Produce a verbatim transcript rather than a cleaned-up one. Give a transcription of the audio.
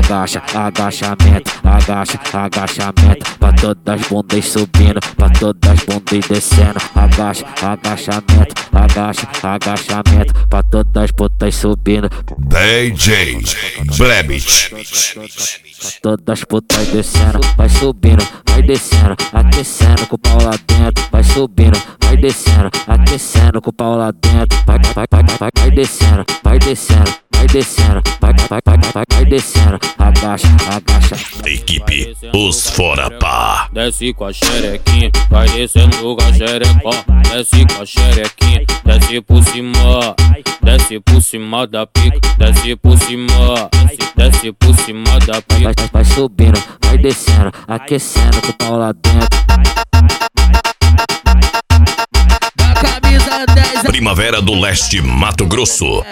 agacha, agachamento, agacha, agachamento, pra todas as bundas subindo, pra todas as bundas descendo, agacha, agachamento, agacha, agachamento, pra todas as putas subindo, D J Blebit, pra todas as putas descendo, vai subindo, vai descendo, aquecendo com o pau lá dentro, vai subindo, vai descendo, aquecendo com o pau lá dentro, vai, vai, vai, vai, vai descendo, vai descendo, vai descendo, vai, vai, vai, vai, vai descendo, agacha, agacha. equipe Os Fora Pá. Desce com a xerequinha, vai descendo com a xerecó. Desce com a xerequinha, desce por cima, desce por cima da pica, desce por cima, desce por cima da pica. Vai, vai, vai subindo, vai descendo, aquecendo com o pau lá dentro. Da camisa dez, Primavera do Leste, Mato Grosso.